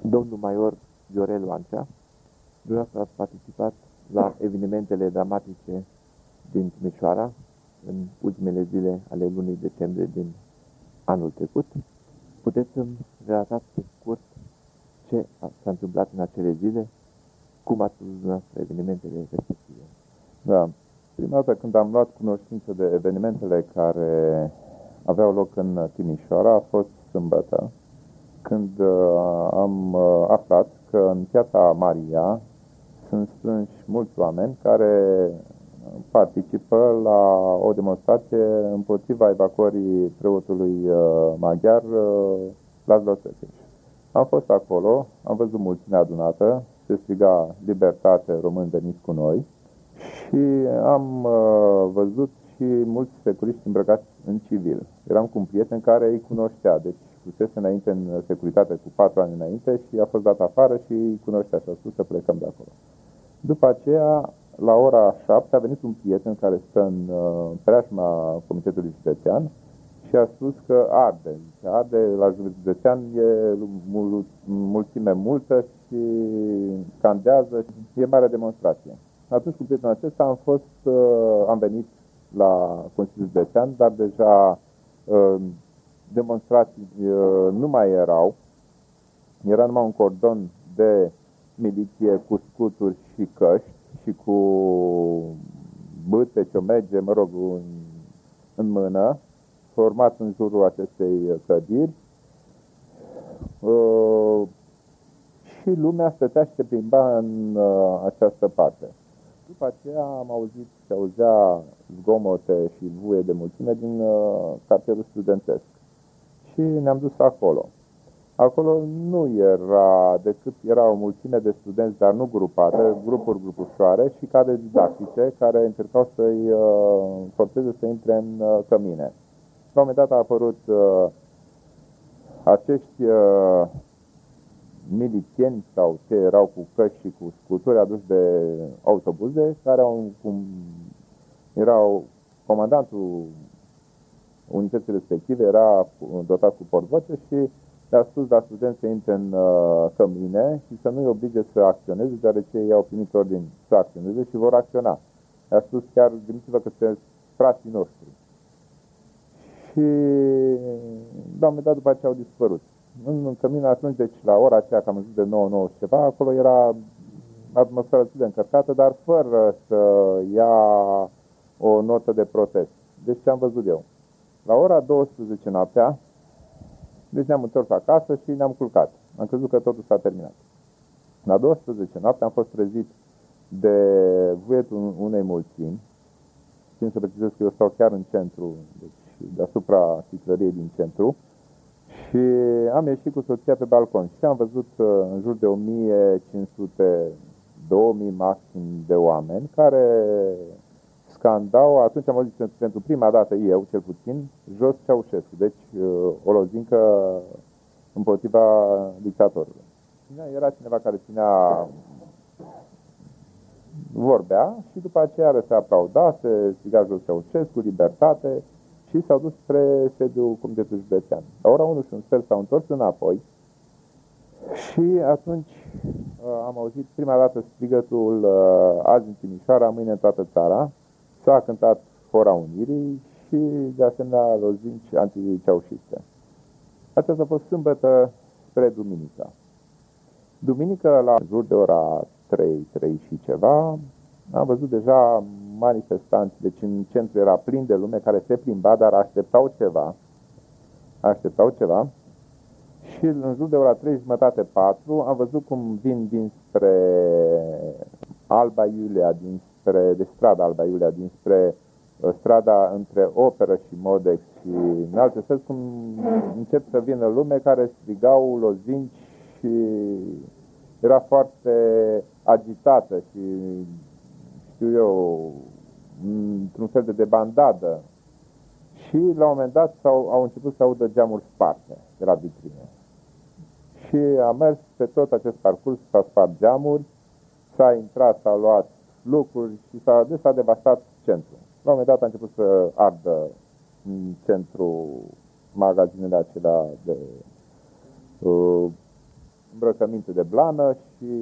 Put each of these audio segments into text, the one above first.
Domnul Major Viorel Oancea, dumneavoastră ați participat la evenimentele dramatice din Timișoara în ultimele zile ale lunii decembrie din anul trecut. Puteți să-mi relatați pe scurt ce s-a întâmplat în acele zile, cum ați văzut dumneavoastră evenimentele respective? Da. Prima dată când am luat cunoștință de evenimentele care aveau loc în Timișoara a fost sâmbătă, când am aflat că în Piața Maria sunt strânși mulți oameni care participă la o demonstrație împotriva evacuării preotului maghiar Laszlo Tőkés. Am fost acolo, am văzut mulțimea adunată, se striga libertate, români veniți cu noi, și am văzut și mulți securiști îmbrăcați în civil. Eram cu un prieten care îi cunoștea, deci fusese înainte în securitate cu 4 ani înainte și a fost dat afară și îi cunoștea și a spus să plecăm de acolo. După aceea, la ora 7, a venit un prieten care stă în preajma Comitetului Județean și a spus că arde la județean, e mulțime multă și candează și e mare demonstrație. Atunci, cu prietenul acesta, am venit la Consiliul Județean, dar deja demonstrații nu mai erau. Era numai un cordon de miliție cu scuturi și căști și cu bâte, ciomege, mă rog, în mână, format în jurul acestei clădiri. Și lumea stătea și se plimba în această parte. După aceea am auzit și auzea zgomote și vuie de mulțime din cartierul studentesc. Și ne-am dus acolo. Acolo nu era decât era o mulțime de studenți, dar nu grupate, grupușoare și cadre didactice care încercau să-i forțeze să intre în cămine. La un moment dat a apărut acești milițieni sau ce erau cu căști și cu scuturi aduși de autobuze, care erau comandantul unității respective, era dotat cu portvoce și le-a spus la studenți să intre în cămine și să nu-i oblige să acționeze, deoarece ei au primit ordin să acționeze și vor acționa. Le-a spus chiar, gândiți-vă că sunteți frații noștri. Și la un moment dat după aceea au dispărut. În cămin atunci, deci la ora aceea, cam în jur de 9 și ceva, acolo era atmosfera de încărcată, dar fără să ia o notă de protest. Deci ce am văzut eu? La ora 12 noaptea, deci ne-am întors acasă și ne-am culcat. Am crezut că totul s-a terminat. La 12 noaptea am fost trezit de vuietul unei mulțimi. Țin să precizez că eu stau chiar în centru, deci deasupra sticlăriei din centru. Și am ieșit cu soția pe balcon și am văzut în jur de 1500-2000 maxim de oameni care scandau, atunci am auzit pentru prima dată eu, cel puțin, jos Ceaușescu, deci o lozincă împotriva dictatorului. Era cineva care ținea, vorbea și după aceea se aplauda, se striga jos Ceaușescu, libertate și s-au dus spre sediul Comitetului Județean. La ora 1 și un sfert s-au întors înapoi și atunci am auzit prima dată strigătul azi în Timișoara, mâine în toată țara. S-a cântat Hora Unirii și, de asemenea, lozinci anticeaușiste. Aceasta a fost sâmbătă spre duminică. Duminică, la jur de ora 3 și ceva, am văzut deja manifestanți, deci în centru era plin de lume care se plimba, dar așteptau ceva. Și în jur de ora 3:30-4 am văzut cum vin dinspre Alba Iulia, de strada Alba Iulia, dinspre strada între Operă și Modex și în alte străzi, cum încep să vină lume care strigau lozinci și era foarte agitată și, știu eu, într-un fel de debandadă. Și la un moment dat au început să audă geamuri sparte de la vitrine. Și a mers pe tot acest parcurs, s-a spart geamuri, s-a intrat, s-a luat lucruri și s-a devastat centrul. La un moment dat a început să ardă în centru magazinele acelea de îmbrăcăminte de blană și...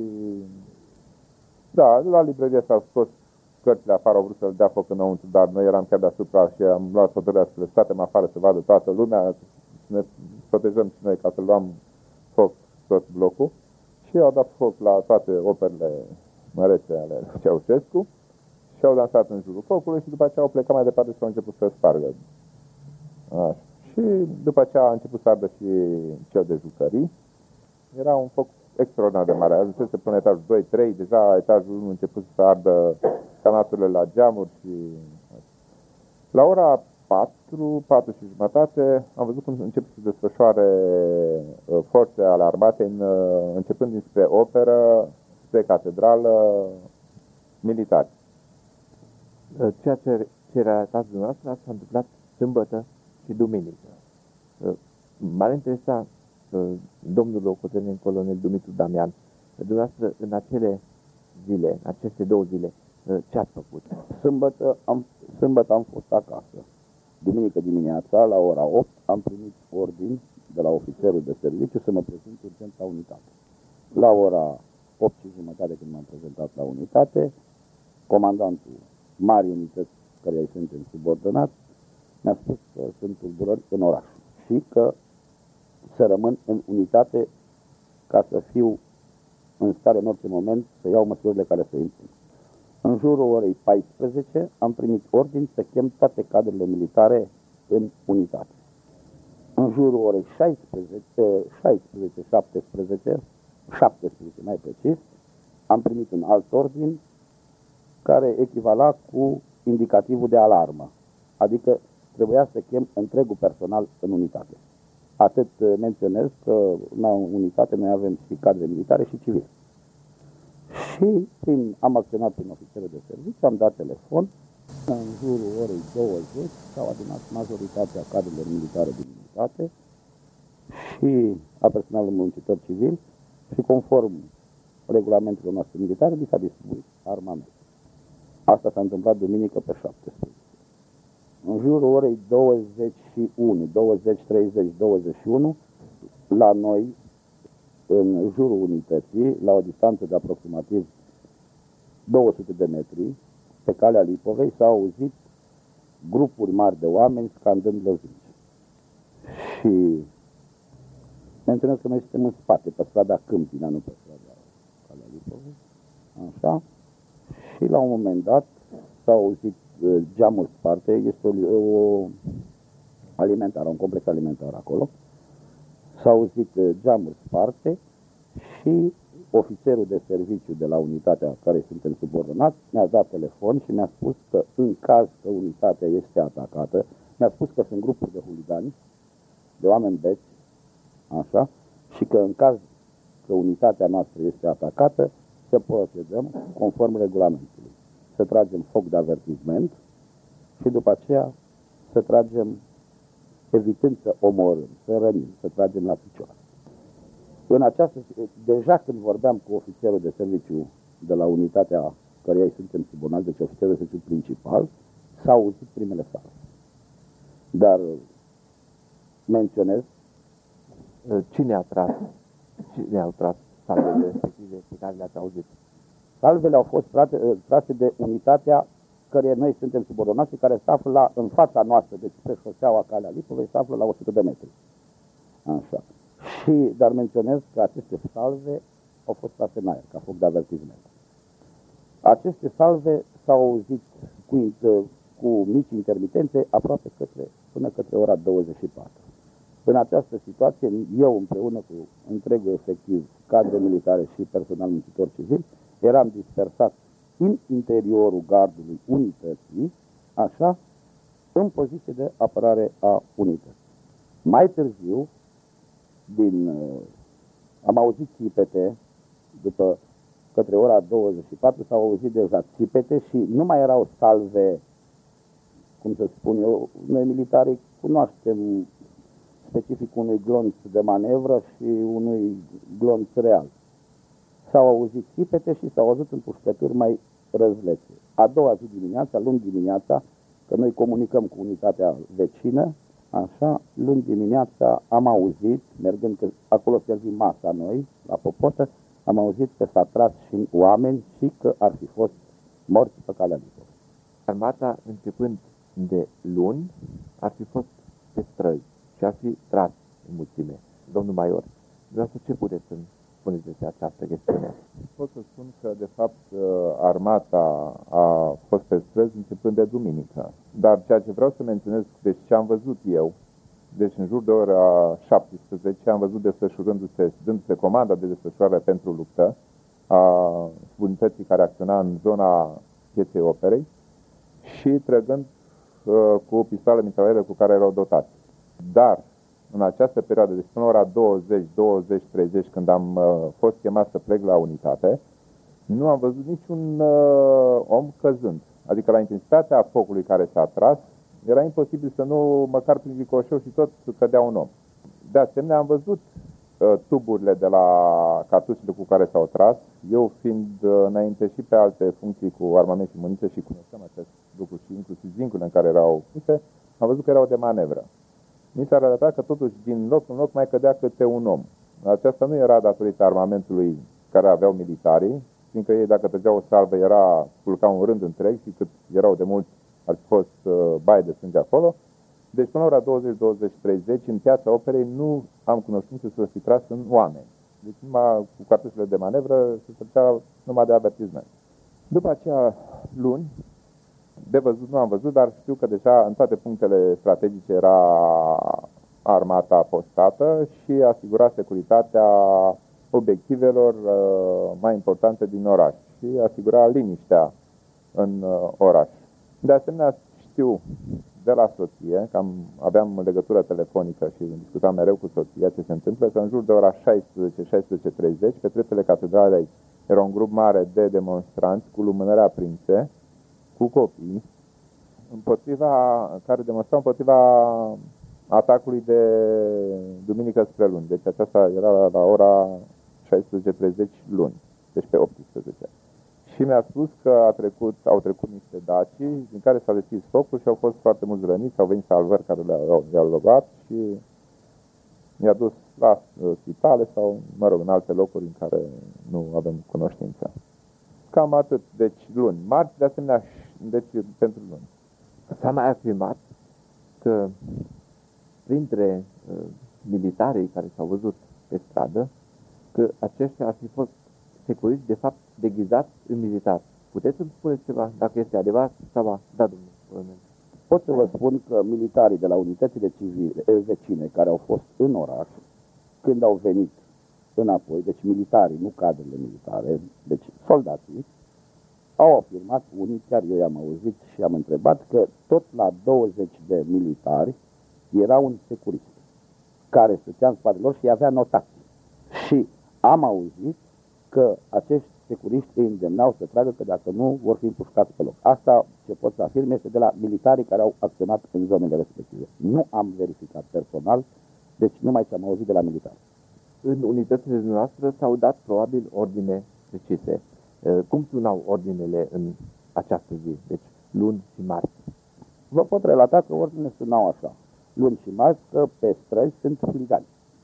Da, la librărie s-au scos cărțile afară, au vrut să-l dea foc înăuntru, dar noi eram chiar deasupra și am luat hotărârea să le scoatem afară, să vadă toată lumea, să ne protejăm și noi ca să luăm foc tot blocul. Și au dat foc la toate operele mărețe ale Ceaușescu și au dansat în jurul focului și după aceea au plecat mai departe și au început să spargă. Așa. Și după aceea a început să ardă și cel de jucării. Era un foc extraordinar de mare. Ajunsese până etajul 2-3, deja etajul 1 a început să ardă canaturile la geamuri și... La ora 4 și jumătate am văzut cum încep să se desfășoare forțe ale armatei, începând dinspre operă, spre catedrală, militari. Ceea ce relatați dumneavoastră s-a întâmplat sâmbătă și duminică. M-ar interesa, domnul locotenent colonel Dumitru Damian, dumneavoastră în acele zile, în aceste 2 zile, ce ați făcut? Sâmbătă am fost acasă. Duminică dimineața, la ora 8, am primit ordin de la ofițerul de serviciu să mă prezint urgent la unitate. La ora 8 și jumătate, când m-am prezentat la unitate, comandantul marii unități care îi suntem subordonați mi-a spus că sunt tulburări în oraș și că să rămân în unitate ca să fiu în stare în orice moment să iau măsurile care se impun. În jurul orei 14 am primit ordin să chem toate cadrele militare în unitate. În jurul orei 17 mai precis, am primit un alt ordin care echivala cu indicativul de alarmă, adică trebuia să chem întregul personal în unitate. Atât menționez că la unitate noi avem și cadre militare și civili. Și am acționat prin ofițerul de serviciu, am dat telefon. În jurul orei 20 s-au adunat majoritatea cadrelor militare din unitate și a personalului muncitor civil și conform regulamentelor noastre militare li s-a distribuit armament. Asta s-a întâmplat duminică pe 17. În jurul orei 21, 20, 30, 21, la noi, în jurul unității, la o distanță de aproximativ 200 de metri, pe calea Lipovei, s-au auzit grupuri mari de oameni scandând lozinci. Și menționez că noi suntem în spate, pe strada Câmpina, nu pe strada calea Lipovei. Așa. Și la un moment dat s-au auzit geamuri sparte, este o alimentară, un complex alimentar acolo. S-au auzit geamuri sparte și ofițerul de serviciu de la unitatea care suntem subordonați mi-a dat telefon și mi-a spus că în caz că unitatea este atacată, mi-a spus că sunt grupuri de huligani, de oameni beți, așa, și că în caz că unitatea noastră este atacată, să procedăm conform regulamentului. Să tragem foc de avertisment și după aceea să tragem, evitând să omorâm, să rănim, să tragem la picioare. În această, deja când vorbeam cu ofițerul de serviciu de la unitatea căreia îi suntem subordonați, deci ofițerul de serviciu principal, s-au auzit primele salve. Dar menționez... Cine au tras salvele respective pe care le-ați auzit? Salvele au fost trase de unitatea care noi suntem subordonați și care se află în fața noastră, deci pe șoseaua Calea Lipovei, se află la 100 de metri. Așa. Dar menționez că aceste salve au fost trase în aer, ca foc de avertisment. Aceste salve s-au auzit cu mici intermitențe aproape până către ora 24. În această situație, eu împreună cu întregul efectiv, cadre militare și personal muncitor civil, eram dispersați în interiorul gardului unității, așa, în poziție de apărare a unității. Mai târziu, am auzit țipete, după către ora 24 s-au auzit deja țipete și nu mai erau salve, cum să spun eu, noi militarii cunoaștem specific unui glonț de manevră și unui glonț real. S-au auzit țipete și s-au auzit împușcături mai răzlețe. A doua zi dimineața, luni dimineața, că noi comunicăm cu unitatea vecină, Așa, luni dimineața am auzit, mergând, că acolo servim masa noi, la Popotă, am auzit că s-a tras și oameni și că ar fi fost morți pe calea Bicov. Armata, începând de luni, ar fi fost pe străzi și ar fi tras în mulțime. Domnul Major, vreau ce puteți să spuneți despre această chestiune? Pot să spun că, de fapt, armata a fost pe străzi începând de duminică. Dar ceea ce vreau să menționez, deci ce am văzut eu, deci în jur de ora 17 am văzut dându-se comanda de desfășurare pentru luptă a unității care acționa în zona Pieței Operei și trăgând cu pistoale mitraliere cu care erau dotați. Dar în această perioadă, deci până ora 20, 20, 30, când am fost chemat să plec la unitate, nu am văzut niciun om căzând. Adică la intensitatea focului care s-a tras, era imposibil să nu, măcar prin ricoșeu și tot, cădea un om. De asemenea, am văzut tuburile de la cartușele cu care s-au tras. Eu fiind înainte și pe alte funcții cu armament și muniție și cunoșteam acest lucru și inclusiv zincurile în care erau puse, am văzut că erau de manevră. Mi s-a arătat că totuși din loc în loc mai cădea câte un om. Aceasta nu era datorită armamentului care aveau militarii, fiindcă ei dacă trăgeau o salvă culcau un rând întreg și cât erau de mulți ar fi fost baie de sânge acolo. Deci până la ora 20, 20, 30 în Piața Operei nu am cunoștință să fi tras în oameni. Deci numai cu cartușele de manevră se trecea numai de avertisment. După aceea luni, de văzut nu am văzut, dar știu că deja în toate punctele strategice era armata postată și asigura securitatea obiectivelor mai importante din oraș și asigura liniștea în oraș. De asemenea, știu de la soție, că aveam legătură telefonică și discutam mereu cu soția ce se întâmplă, că în jur de ora 16-16:30, pe treptele catedralei era un grup mare de demonstranți cu lumânări aprinse, cu copii, care demonstrau împotriva atacului de duminică spre luni. Deci aceasta era la ora 16:30 luni, deci pe 18. Și mi-a spus că au trecut niște daci din care s-a deschis focul și au fost foarte mulți răniți, au venit salvări care le-au luat și mi-a dus la spitale sau, mă rog, în alte locuri în care nu avem cunoștință. Cam atât. Deci luni. Marți, de asemenea, deci pentru luni. S-a mai afirmat că printre militarii care s-au văzut pe stradă, că aceștia ar fi fost securiști, de fapt, deghizați în militar. Puteți să-mi spuneți ceva, dacă este adevărat sau da, domnul colonel? Pot să vă spun că militarii de la unitățile civile vecine care au fost în oraș, când au venit înapoi, deci militarii, nu cadrele militare, deci soldații, au afirmat unii, chiar eu i-am auzit și am întrebat, că tot la 20 de militari era un securist care stătea în spatele lor și avea notații. Și am auzit că acești securiști îi îndemnau să tragă, că dacă nu vor fi împușcați pe loc. Asta ce pot să afirm este de la militarii care au acționat în zonele respective. Nu am verificat personal, deci numai ce am auzit de la militari. În unitățile noastre s-au dat probabil ordine precise. Cum sunau ordinele în această zi, deci luni și marți? Vă pot relata că ordinele sunau așa. Luni și marți, că pe străzi sunt huligani.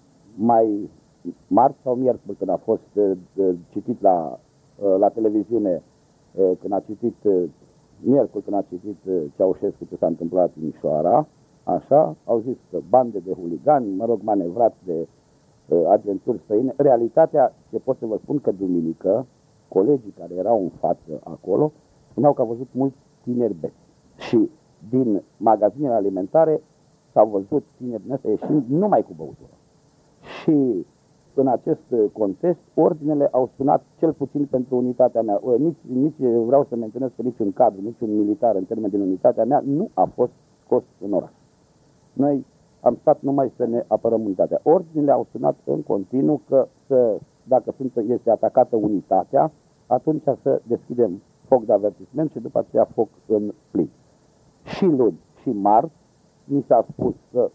Mai marți sau miercuri, când a fost citit la televiziune, când a citit miercuri, când a citit Ceaușescu ce s-a întâmplat în Timișoara, așa, au zis că bande de huligani, mă rog, manevrați de agenturi străine. Realitatea, ce pot să vă spun, că duminică, colegii care erau în față acolo, spuneau că au văzut mulți tineri beți. Și din magazinele alimentare s-au văzut tineri din astea ieșind numai cu băutură. Și în acest context, ordinele au sunat cel puțin pentru unitatea mea. Nici vreau să menționez că niciun cadru, niciun militar în termen din unitatea mea nu a fost scos în oraș. Noi am stat numai să ne apărăm unitatea. Ordinele au sunat în continuu că dacă este atacată unitatea, atunci să deschidem foc de avertisment și după aceea foc în plin. Și luni și marți mi s-a spus că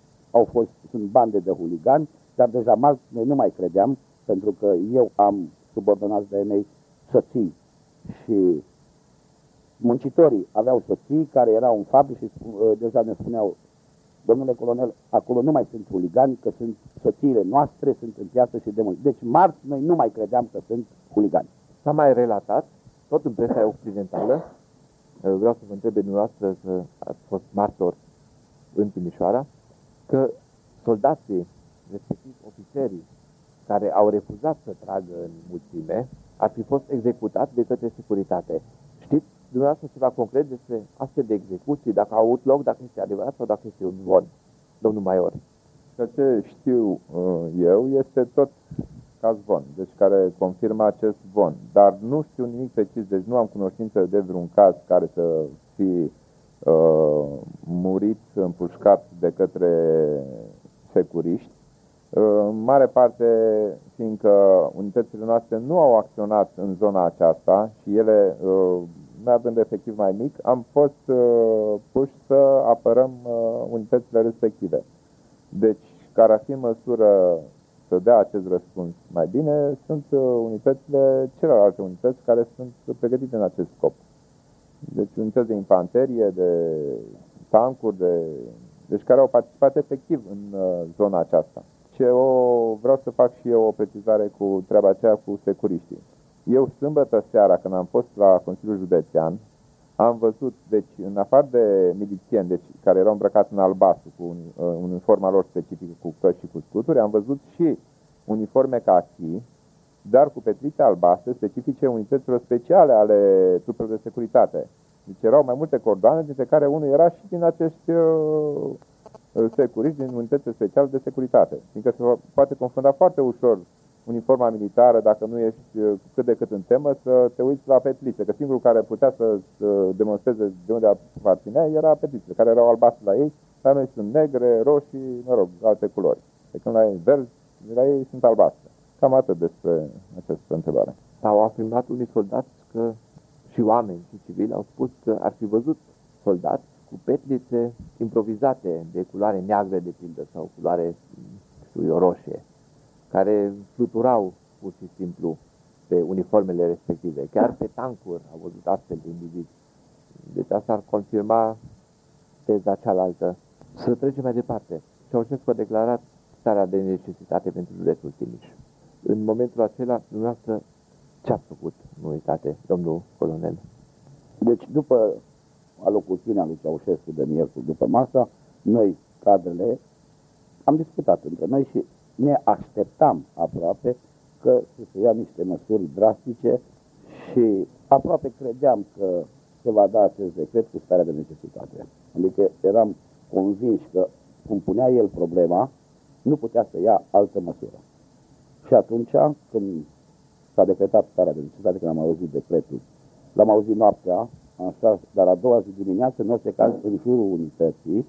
sunt bande de huligani, dar deja marți noi nu mai credeam, pentru că eu am subordonați de-ai mei soții și muncitorii aveau soții care erau în fabrică și deja ne spuneau Domnule colonel, acolo nu mai sunt huligani, că sunt soțiile noastre, sunt în piață și demoni. Deci marți noi nu mai credeam că sunt huligani. S-a mai relatat, tot în presa occidentală, vreau să vă întreb de dumneavoastră că ați fost martor în Timișoara, că soldații, respectiv ofițerii, care au refuzat să tragă în mulțime, ar fi fost executați de către securitate. Știți dumneavoastră ceva concret despre astfel de execuții, dacă au avut loc, dacă este adevărat sau dacă este un zvon, domnul Maior? Ceea ce știu eu este tot ca zvon, deci care confirmă acest zvon, dar nu știu nimic precis, deci nu am cunoștință de vreun caz care să fi murit, împușcat de către securiști. În mare parte, fiindcă unitățile noastre nu au acționat în zona aceasta și ele, neavând efectiv mai mic, am fost puși să apărăm unitățile respective. Deci, care ar fi măsură să dea acest răspuns mai bine, sunt unitățile, celelalte unități care sunt pregătite în acest scop. Deci unități de infanterie, de tancuri, deci care au participat efectiv în zona aceasta. Vreau să fac și eu o precizare cu treaba aceea cu securiștii. Eu sâmbătă seara, când am fost la Consiliul Județean, am văzut, deci în afară de milițieni, deci, care erau îmbrăcați în albastru, cu uniforma lor specifică, cu căști și cu scuturi, am văzut și uniforme cachi, dar cu petrițe albastre, specifice unităților speciale ale trupelor de securitate. Deci erau mai multe cordoane, dintre care unul era și din acești securiști, din unitățile speciale de securitate. Fiindcă se poate confunda foarte ușor uniforma militară, dacă nu ești cât de cât în temă, să te uiți la petlițe, că singurul care putea să demonstreze de unde aparținea era petlițe, care erau albastre la ei, la noi sunt negre, roșii, mă rog, alte culori. De când la ei verzi, la ei sunt albastre. Cam atât despre această întrebare. Au afirmat unii soldați că și oameni și civili au spus că ar fi văzut soldați cu petlițe improvizate de culoare neagră, de pildă, sau culoare, știu eu, roșie, care fluturau pur și simplu pe uniformele respective. Chiar pe tancuri au văzut astfel de indivizi. Deci asta ar confirma teza cealaltă. Să trecem mai departe. Ceaușescu a declarat starea de necesitate pentru județul Timiș. În momentul acela, dumneavoastră, ce ați făcut în unitate, domnul colonel? Deci, după alocuțiunea lui Ceaușescu de miercuri după masa, noi, cadrele, am discutat între noi și ne așteptam aproape că se ia niște măsuri drastice și aproape credeam că se va da acest decret cu starea de necesitate. Adică eram convinși că, cum punea el problema, nu putea să ia altă măsură. Și atunci, când s-a decretat starea de necesitate, când am auzit decretul, l-am auzit noaptea, așa, dar a doua zi dimineață, în orice caz, în jurul unității,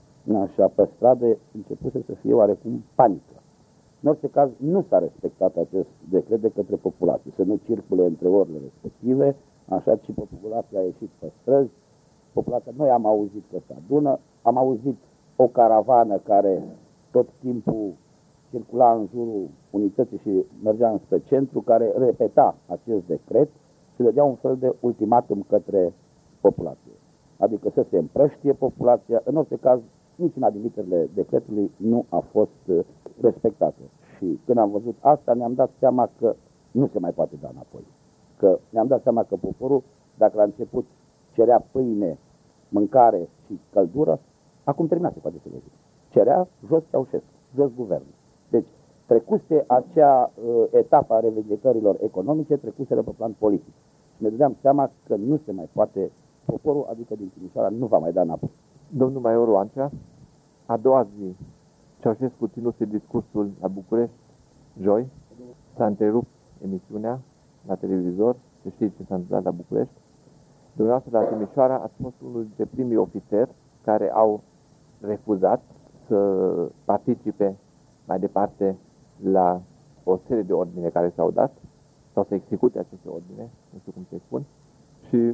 așa, pe stradă, începuse să fie oarecum panică. În orice caz, nu s-a respectat acest decret de către populație, să nu circule între orele respective, așa, ci populația a ieșit pe străzi, populația, noi am auzit că se adună, am auzit o caravană care tot timpul circula în jurul unității și mergea înspre centru, care repeta acest decret și le dea un fel de ultimatum către populație. Adică să se împrăștie populația, în orice caz, niciuna din literele decretului nu a fost respectată. Și când am văzut asta, ne-am dat seama că nu se mai poate da înapoi. Că ne-am dat seama că poporul, dacă la început cerea pâine, mâncare și căldură, acum terminase, poate să vă zic. Cerea jos Ceaușescu, jos guvernul. Deci, trecuse acea etapă a revendicărilor economice, trecusele pe plan politic. Și ne dădeam seama că nu se mai poate, poporul, adică din Timișoara, nu va mai da înapoi. Domnul Maior Oancea, a doua zi, Ceaușescu ținuse discursul la București, joi, s-a întrerupt emisiunea la televizor, să știți ce s-a întâmplat la București. Dumneavoastră, la Timișoara, ați fost unul dintre primii ofițeri care au refuzat să participe mai departe la o serie de ordine care s-au dat, sau să execute aceste ordine, nu știu cum se spun, și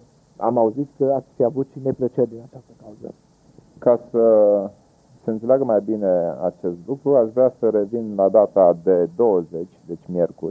am auzit că ați fi avut și neplăceri din această cauză. Ca să se înțeleagă mai bine acest lucru, aș vrea să revin la data de 20, deci miercuri,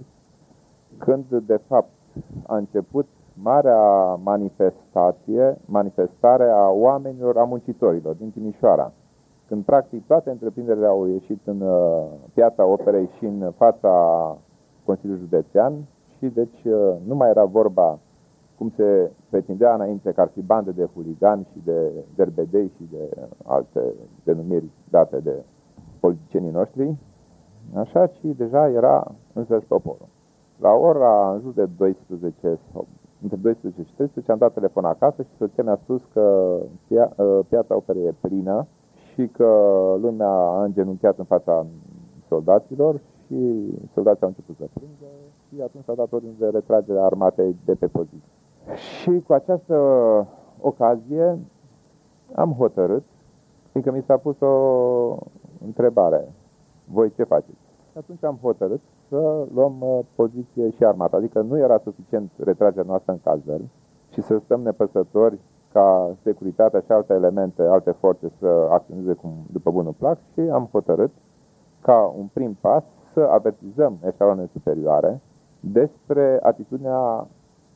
când de fapt a început marea manifestare a oamenilor, a muncitorilor din Timișoara. când practic toate întreprinderile au ieșit în piața operei și în fața Consiliului Județean și deci nu mai era vorba, cum se pretindea înainte, că ar fi bande de huligani și de derbedei și de alte denumiri date de politicienii noștri, așa, ci deja era însăși poporul. La ora în jur de 12 sau între 12 și 13 am dat telefon acasă și soția mi-a spus că piața operei e plină și că lumea a îngenunchiat în fața soldaților și soldații au început să plângă și atunci a dat ordine de retragere a armatei de pe poziție. Și cu această ocazie am hotărât, fiindcă mi s-a pus o întrebare: voi ce faceți? Și atunci am hotărât să luăm poziție și armata, adică nu era suficient retragerea noastră în cazări și să stăm nepăsători ca securitatea și alte elemente, alte forțe să acționeze după bunul plac și am hotărât ca un prim pas să avertizăm eșaloanele superioare despre atitudinea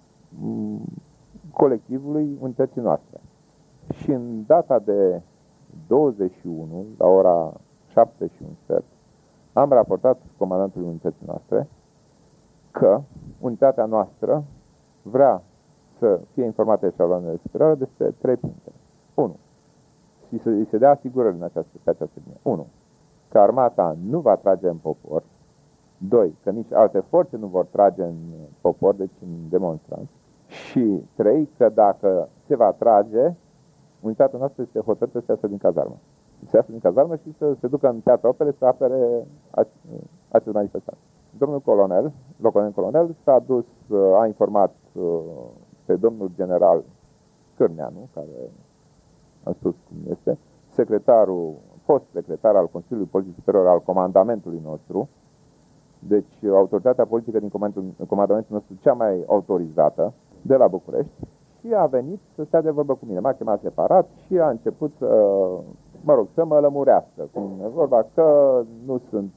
colectivului unității noastre. Și în data de 21, la ora 7 și un sfert, am raportat comandantului unității noastre că unitatea noastră vrea să fie informată eșaloanele superioare despre 3 puncte. 1. Și să îi se dea asigurări pe această linie. 1. Că armata nu va trage în popor. 2. Că nici alte forțe nu vor trage în popor, deci în demonstranți. Și 3. Că dacă se va trage, unitatea noastră este hotărâtă să iasă din cazarmă. Să iasă din cazarmă și să se ducă în piața operei să apere acest manifestant. Domnul colonel, locotenent colonel, s-a dus, a informat pe domnul general Cârneanu, care am spus cum este, fost secretar al Consiliului Politic Superior al comandamentului nostru, deci autoritatea politică din comandamentul nostru cea mai autorizată, de la București, și a venit să stea de vorbă cu mine. M-a chemat separat și a început, să mă lămurească. Cum e vorba că nu sunt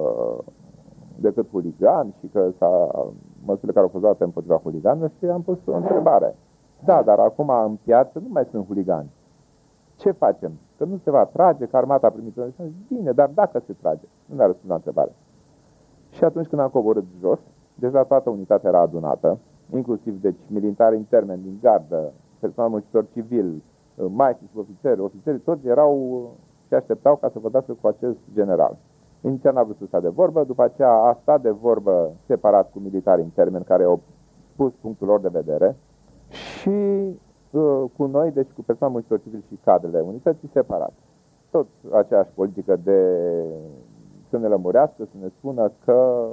decât huligani și că măsurile care au fost luate împotriva huliganilor, și am pus o întrebare. Da, dar acum în piață nu mai sunt huligani. Ce facem? Că nu se va trage, că armata a primit o... Bine, dar dacă se trage? Nu mi-a răspuns la întrebare. Și atunci când am coborât jos, deja toată unitatea era adunată, inclusiv deci militari intermeni din gardă, personal muncitor civil, maestri, ofițeri, toți erau și așteptau ca să vorbească cu acest general. Inițial n-a vrut să stea de vorbă, după aceea a stat de vorbă separat cu militari intermeni care au spus punctul lor de vedere și cu noi, deci cu personal muncitor civil și cadrele unității, separat. Tot aceeași politică de să ne lămurească, să ne spună că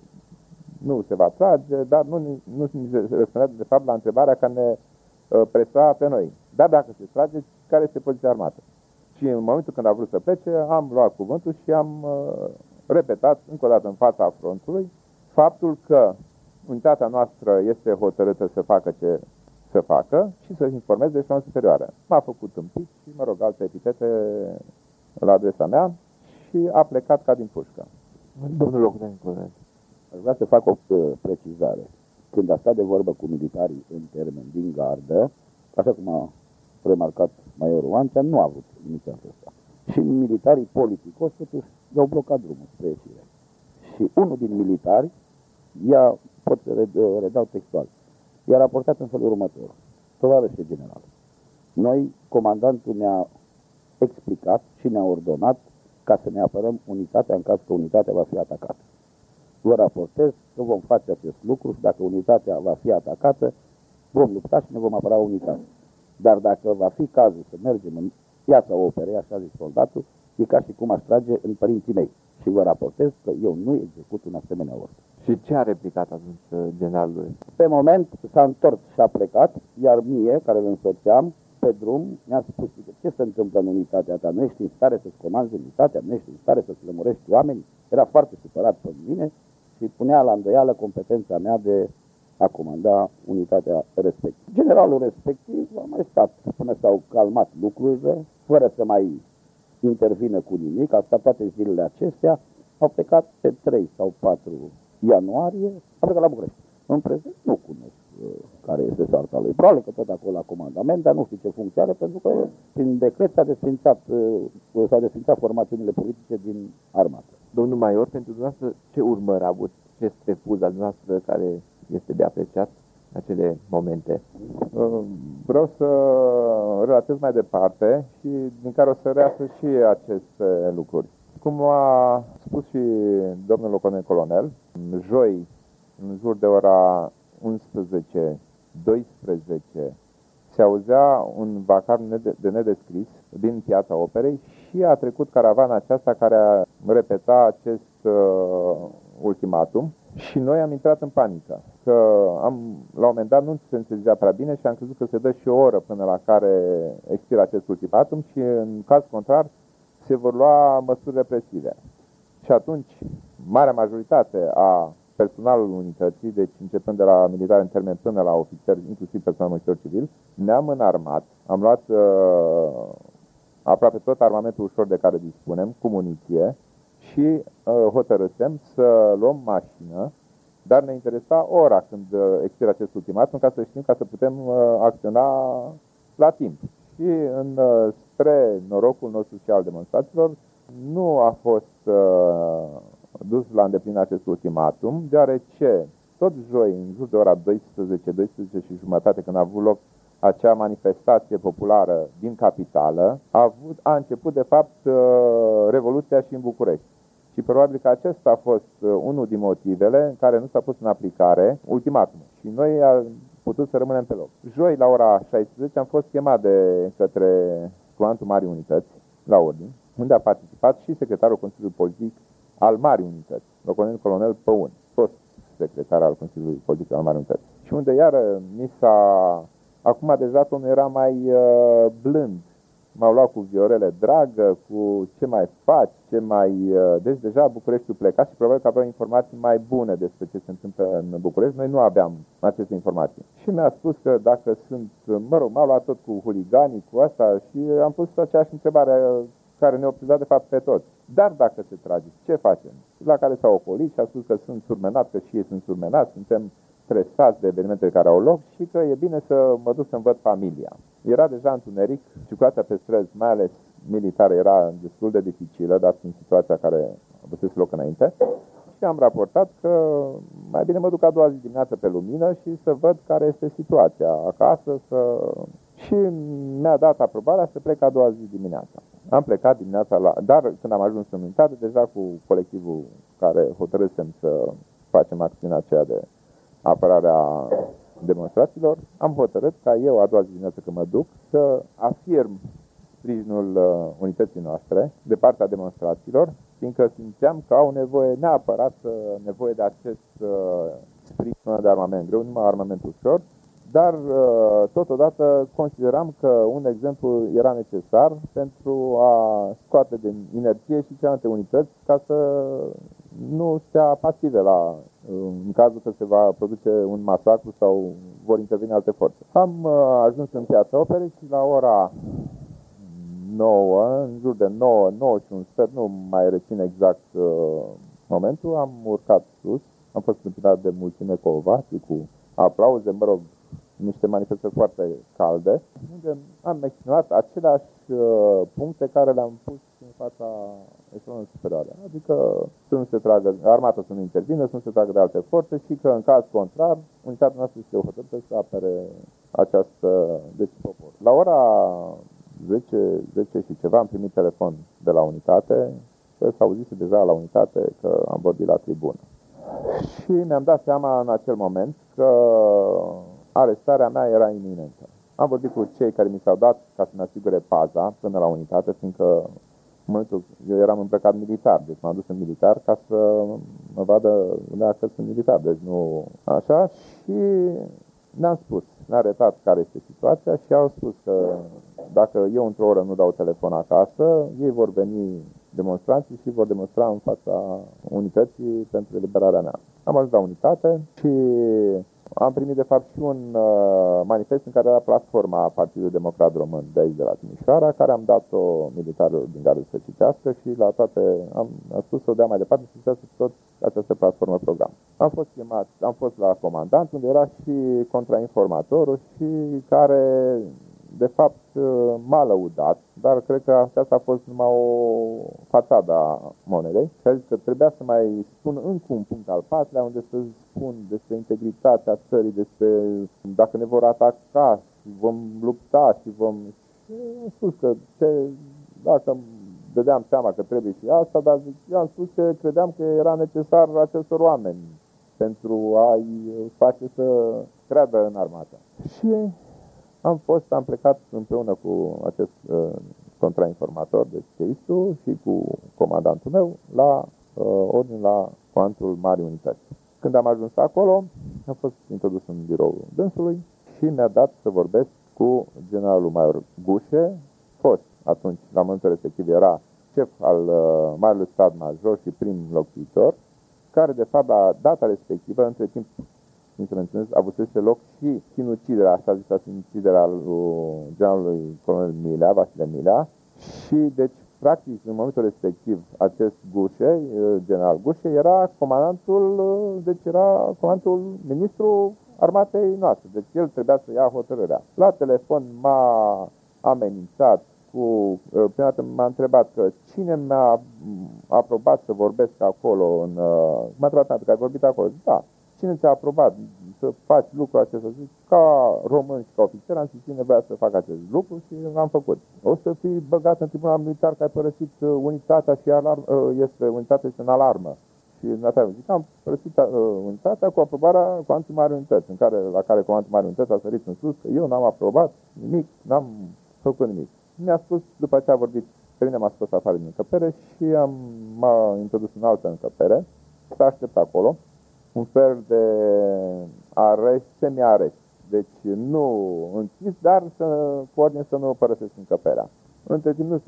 nu se va trage, dar nu se răspundea de fapt la întrebarea care ne presa pe noi. Dar dacă se trage, care este poziția armată? Și în momentul când a vrut să plece, am luat cuvântul și am repetat încă o dată în fața frontului faptul că unitatea noastră este hotărâtă să facă ce să facă și să informeze de eșalon superioară. M-a făcut un pic și, alte epitete la adresa mea și a plecat ca din pușcă. Domnul locotenent colonel, aș vrea să fac o precizare. Când a stat de vorbă cu militarii în termen din gardă, așa cum a remarcat majorul Oancea, nu a avut inițiativa asta. Și militarii politicoși totuși i-au blocat drumul spre ieșire. Și unul din militari, pot să redau textual, i-a raportat în felul următor: tovarășe general, noi, comandantul ne-a explicat și ne-a ordonat ca să ne apărăm unitatea în caz că unitatea va fi atacată. Vă raportez că vom face acest lucru și dacă unitatea va fi atacată, vom lupta și ne vom apăra unitatea. Dar dacă va fi cazul să mergem în piața operei, așa zis soldatul, e ca și cum aș trage în părinții mei. Și vă raportez că eu nu execut un asemenea ordine. și ce a replicat atunci generalul? Pe moment s-a întors și a plecat, iar mie, care îl însoțeam, pe drum, mi-a spus: ce se întâmplă în unitatea ta? Nu ești în stare să-ți comanzi unitatea? Nu ești în stare să-ți lămurești oamenii? Era foarte supărat pe mine și punea la îndoială competența mea de a comanda unitatea respectivă. Generalul respectiv a mai stat până s-au calmat lucrurile, fără să mai intervină cu nimic. A stat toate zilele acestea, au plecat pe 3 sau 4 ianuarie, a plecat la București. În prezent nu cunosc care este soarta lui. Probabil că tot acolo la comandament, dar nu știu ce funcție are, pentru că prin decret s-au desfințat formațiunile politice din armată. Domnul Major, pentru dumneavoastră, ce urmări a avut, ce strefuz al dumneavoastră care este de apreciat în acele momente? Vreau să relatez mai departe și din care o să reasă și aceste lucruri. Cum a spus și domnul locotenent colonel, joi, în jur de ora 11-12, se auzea un vacar de nedescris din Piața Operei și a trecut caravana aceasta care repeta acest ultimatum și noi am intrat în panică. Că la un moment dat nu se înțelegea prea bine și am crezut că se dă și o oră până la care expiră acest ultimatum și în caz contrar se vor lua măsuri represive. Și atunci, marea majoritate a personalului unității, deci începând de la militar în termen până la ofițeri, inclusiv personalul militar civil, ne-am înarmat, am luat aproape tot armamentul ușor de care dispunem, cu muniție, și hotărâsem să luăm mașină, dar ne interesa ora când expiră acest ultimatum, ca să știm, ca să putem acționa la timp. Și spre norocul nostru și al demonstrațiilor, nu a fost dus la îndeplinire acest ultimatum, deoarece tot joi, în jur de ora 12, 12 și jumătate, când a avut loc acea manifestație populară din capitală, a început de fapt revoluția și în București. Și probabil că acesta a fost unul din motivele în care nu s-a pus în aplicare ultimatumul. Și noi am putut să rămânem pe loc. Joi, la ora 16, am fost chemat de către comandantul Marii Unități, la ordini, unde a participat și secretarul Consiliului Politic al Marii Unități, locotenent colonel Păun, fost secretar al Consiliului Politic al Marii Unități. Și unde iară mi s-a... Acum deja tonul era mai blând. M-au luat cu Viorele dragă, cu ce mai faci, ce mai... Deci deja Bucureștiul pleca și probabil că aveau informații mai bune despre ce se întâmplă în București. Noi nu aveam aceste informații. Și mi-a spus că dacă sunt... m-au luat tot cu huliganii, cu asta și am pus aceeași întrebare care ne-a obsedat de fapt pe toți. Dar dacă se trage, ce facem? La care s-au ocolit și a spus că sunt surmenați, că și ei sunt surmenați, suntem stresați de evenimentele care au loc și că e bine să mă duc să-mi văd familia. Era deja întuneric, circulația pe străzi, mai ales militară, era destul de dificilă, dat în situația care a avut loc înainte. Și am raportat că mai bine mă duc a doua zi dimineață pe lumină și să văd care este situația acasă. Și mi-a dat aprobarea să plec a doua zi dimineața. Am plecat dimineața, dar când am ajuns în unitate, deja cu colectivul care hotărâsem să facem acțiunea aceea de apărarea demonstrațiilor, am hotărât ca eu a doua zi dimineață când mă duc să afirm sprijinul unității noastre de partea demonstrațiilor, fiindcă simțeam că au neapărat nevoie de acest sprijin de armament greu, numai armament ușor, dar totodată consideram că un exemplu era necesar pentru a scoate din inerție și celelalte unități ca să nu stea pasive în cazul că se va produce un masacru sau vor interveni alte forțe. Am ajuns în Piața Operei și la ora 9, în jur de 9 și un sfert, nu mai rețin exact momentul, am urcat sus, am fost întâmpinat de mulțime cu ovații, cu aplauze, niște manifestări foarte calde, unde am exprimat aceleași puncte care le-am pus în fața eșalonului superioare. Adică să nu se tragă, armata să nu intervină, să nu se tragă de alte forțe și că în caz contrar, unitatea noastră este hotărâtă să apere această popor. La ora 10 și ceva am primit telefon de la unitate, că s-a auzise deja la unitate că am vorbit la tribună. Și mi-am dat seama în acel moment că arestarea mea era iminentă. Am vorbit cu cei care mi s-au dat ca să-mi asigure paza până la unitate, fiindcă eu eram îmbrăcat militar, deci m-am dus în militar ca să mă vadă că sunt militar, deci nu așa. Și ne-am spus, ne-a arătat care este situația și au spus că dacă eu într-o oră nu dau telefon acasă, ei vor veni demonstranții și vor demonstra în fața unității pentru eliberarea mea. Am ajuns la unitate și am primit de fapt și un manifest în care era platforma Partidului Democrat Român de aici, de la Timișoara, care am dat-o militarilor din gardă să citească și la toate am spus să o dea mai departe să citească tot această platformă program. Am fost chemat, am fost la comandant, unde era și contrainformatorul și care de fapt m-a lăudat, dar cred că aceasta a fost numai o fațadă a monedei și a zis că trebuia să mai spun încă un punct al patrulea unde să spun despre integritatea țării, despre dacă ne vor ataca și vom lupta și vom... Și am spus că dacă dădeam seama că trebuie și asta, dar eu am spus că credeam că era necesar acestor oameni pentru a-i face să creadă în armată. Și am plecat împreună cu acest contrainformator, deci cheistu, și cu comandantul meu la ordine la comandantul Marii Unități. Când am ajuns acolo, am fost introdus în biroul dânsului și mi-a dat să vorbesc cu generalul major Gușe, fost atunci, la momentul respectiv, era șef al Marelui Stat Major și prim locuitor, care de fapt la data respectivă, între timp, avusese loc și sinuciderea, așa zisă sinuciderea lui generalului colonel Milea, Vasile Milea, și deci practic în momentul respectiv acest Gușe, general Gușe, era comandantul ministru armatei noastre, deci el trebuia să ia hotărârea. La telefon m-a amenințat prima dată m-a întrebat că cine mi-a aprobat să vorbesc acolo, m-a întrebat că ai vorbit acolo, da. Cine ți-a aprobat să faci lucrul acesta? Zic, ca român și ca ofițer am simțit nevoia să fac acest lucru și l-am făcut. O să fii băgat în tribunal militar că ai părăsit unitatea și unitatea este în alarmă. Și zic, am părăsit unitatea cu aprobarea Comandului Marii Unități, la care Comandul Marii Unități a sărit în sus că eu n-am aprobat nimic, n-am făcut nimic. Mi-a spus, după ce a vorbit, pe mine m-a scos afară din încăpere și m-a introdus în altă încăpere, s-a aștept acolo. Un fel de arest, semi-arest. Deci nu închis, dar cu ordine să nu părăsesc încăperea. Între timp nu știu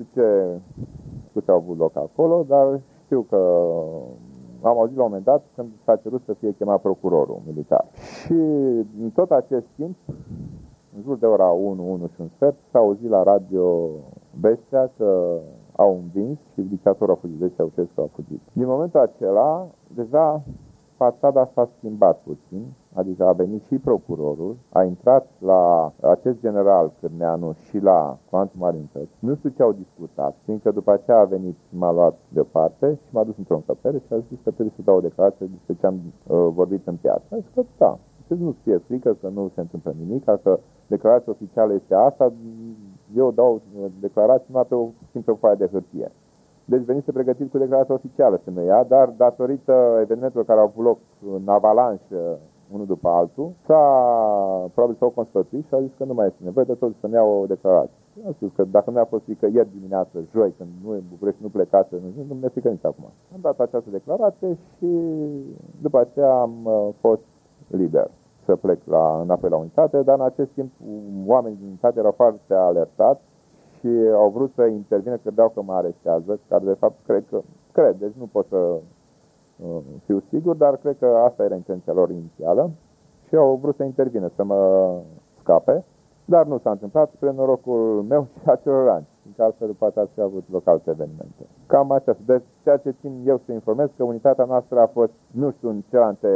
ce au avut loc acolo, dar știu că am auzit la un moment dat când s-a cerut să fie chemat procurorul militar. Și în tot acest timp, în jur de ora 1 și un sfert, s-a auzit la radio vestea că au învins și dictatorul a fugit, deci Ceaușescu a fugit. Din momentul acela, deja fațada s-a schimbat puțin, adică a venit și procurorul, a intrat la acest general Cârneanu și la Comandul Marii Unități. Nu știu ce au discutat, fiindcă după aceea a venit și m-a luat deoparte și m-a dus într-o încăpere și a zis că trebuie să dau o declarație despre ce am vorbit în piață. A zis că da, nu fie frică, că nu se întâmplă nimic, că declarația oficială este asta, eu dau declarații numai pe o simplă foaie de hârtie. Deci venise pregătit cu declarația oficială să ne ia, dar datorită evenimentelor care au avut loc în avalanșă, unul după altul, probabil s-au constătuit și au zis că nu mai este nevoie de tot să-mi iau o declarație. Am spus că dacă nu a fost frică ieri dimineață, joi, când nu în București, nu plecase, nu mi-e frică nici acum. Am dat această declarație și după aceea am fost liber să plec înapoi la unitate, dar în acest timp oamenii din unitate erau foarte alertați și au vrut să intervină, credeau că mă arestează, care de fapt cred, deci nu pot să fiu sigur, dar cred că asta era intenția lor inițială și au vrut să intervină, să mă scape, dar nu s-a întâmplat spre norocul meu și a celorlalți, fiindcă altfel după aceea au avut loc alte evenimente. Cam aceasta. Deci ceea ce țin eu să informez că unitatea noastră a fost, nu știu, în celelalte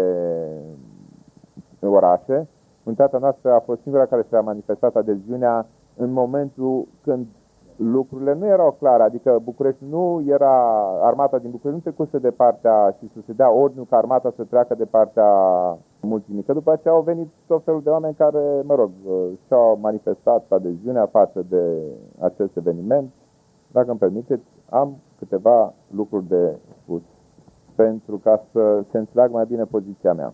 orașe, unitatea noastră a fost singura care și-a manifestat adeziunea în momentul când lucrurile nu erau clare, adică București nu era, armata din București nu trecuse de partea și să se dea ordinul ca armata să treacă de partea mulțimii, că după aceea au venit tot felul de oameni care, și-au manifestat adeziunea față de acest eveniment. Dacă îmi permiteți, am câteva lucruri de spus pentru ca să se înțeleagă mai bine poziția mea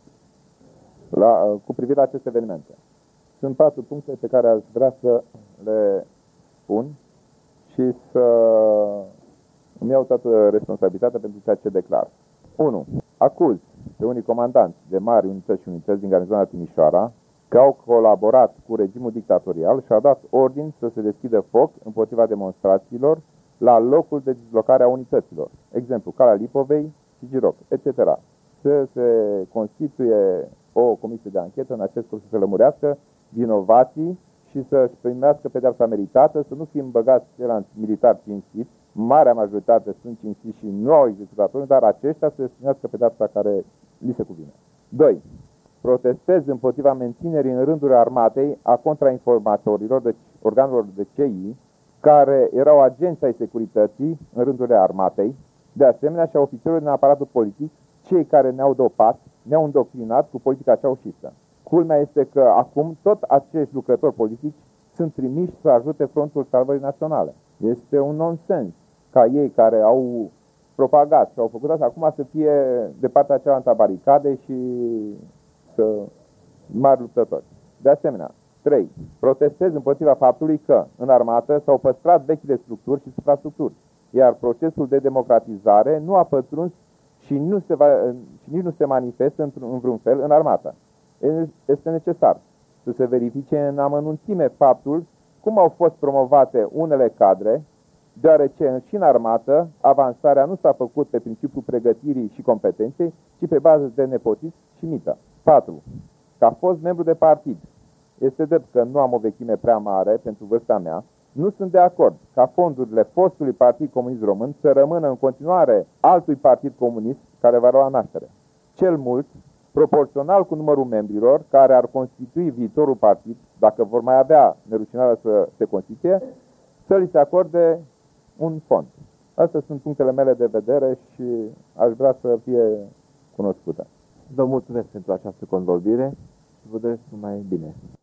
cu privire la aceste evenimente. Sunt 4 puncte pe care aș vrea să le spun și să îmi iau toată responsabilitatea pentru ceea ce declar. 1. Acuz pe unii comandanți de mari unități și unități din garnizona Timișoara că au colaborat cu regimul dictatorial și au dat ordin să se deschidă foc împotriva demonstrațiilor la locul de dislocare a unităților, exemplu Calea Lipovei, Sigiroc, etc. Să se constituie o comisie de anchetă în acest scop să se lămurească vinovații și să-și primească pedeapsa meritată, să nu fim băgați ceilalți militari cinstiți. Marea majoritate sunt cinstiți și nu au executatori, dar aceștia să-și primească pedeapsa care li se cuvine. 2. Protestez împotriva menținerii în rândurile armatei a contrainformatorilor, deci organelor de CI, care erau agenți ai securității în rândurile armatei, de asemenea și a ofițerilor din aparatul politic, cei care ne-au dopat, ne-au îndoctrinat cu politica ceaușistă. Culmea este că acum tot acești lucrători politici sunt trimiși să ajute Frontul Salvării Naționale. Este un nonsens ca ei care au propagat și au făcut asta acum să fie de partea cealaltă a baricadei și să mari luptători. De asemenea, 3. Protestez împotriva faptului că în armată s-au păstrat vechile structuri și suprastructuri, iar procesul de democratizare nu a pătruns și nici nu se manifestă în vreun fel în armată. Este necesar să se verifice în amănunțime faptul cum au fost promovate unele cadre, deoarece și în armată avansarea nu s-a făcut pe principiul pregătirii și competenței, ci pe bază de nepotism și mită. 4. Ca fost membru de partid, este drept că nu am o vechime prea mare pentru vârsta mea, nu sunt de acord ca fondurile fostului Partid Comunist Român să rămână în continuare altui partid comunist care va lua naștere. Cel mult, proporțional cu numărul membrilor care ar constitui viitorul partid, dacă vor mai avea nerușinarea să se constituie, să li se acorde un fond. Astea sunt punctele mele de vedere și aș vrea să fie cunoscute. Vă mulțumesc pentru această convorbire și vă doresc numai bine.